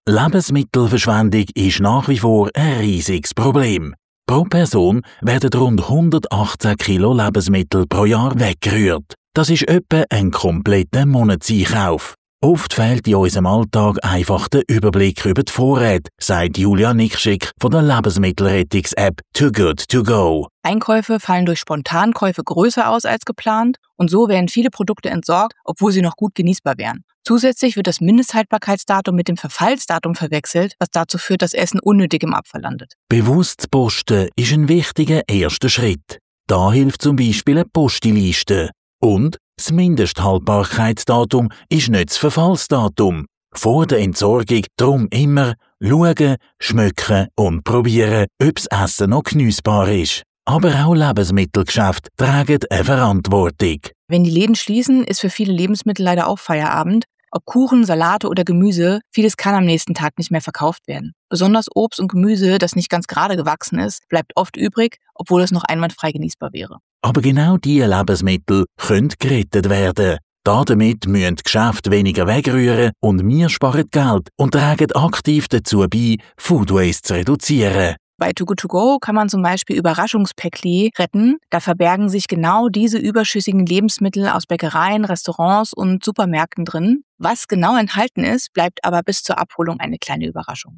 Lebensmittelverschwendung ist nach wie vor ein riesiges Problem. Pro Person werden rund 118 Kilo Lebensmittel pro Jahr weggerührt. Das ist etwa ein kompletter Monatseinkauf. Oft fehlt in unserem Alltag einfach der Überblick über die Vorräte, sagt Julia Nikschik von der Lebensmittelrettungs-App Too Good To Go. Einkäufe fallen durch Spontankäufe größer aus als geplant und so werden viele Produkte entsorgt, obwohl sie noch gut genießbar wären. Zusätzlich wird das Mindesthaltbarkeitsdatum mit dem Verfallsdatum verwechselt, was dazu führt, dass Essen unnötig im Abfall landet. Bewusst zu posten ist ein wichtiger erster Schritt. Da hilft zum Beispiel eine Postiliste. Und das Mindesthaltbarkeitsdatum ist nicht das Verfallsdatum. Vor der Entsorgung darum immer schauen, schmecken und probieren, ob das Essen noch geniessbar ist. Aber auch Lebensmittelgeschäfte tragen eine Verantwortung. Wenn die Läden schließen, ist für viele Lebensmittel leider auch Feierabend. Ob Kuchen, Salate oder Gemüse, vieles kann am nächsten Tag nicht mehr verkauft werden. Besonders Obst und Gemüse, das nicht ganz gerade gewachsen ist, bleibt oft übrig, obwohl es noch einwandfrei genießbar wäre. Aber genau diese Lebensmittel können gerettet werden. Damit müssen die Geschäfte weniger wegrühren und wir sparen Geld und tragen aktiv dazu bei, Food Waste zu reduzieren. Bei Too Good To Go kann man zum Beispiel Überraschungspäckli retten. Da verbergen sich genau diese überschüssigen Lebensmittel aus Bäckereien, Restaurants und Supermärkten drin. Was genau enthalten ist, bleibt aber bis zur Abholung eine kleine Überraschung.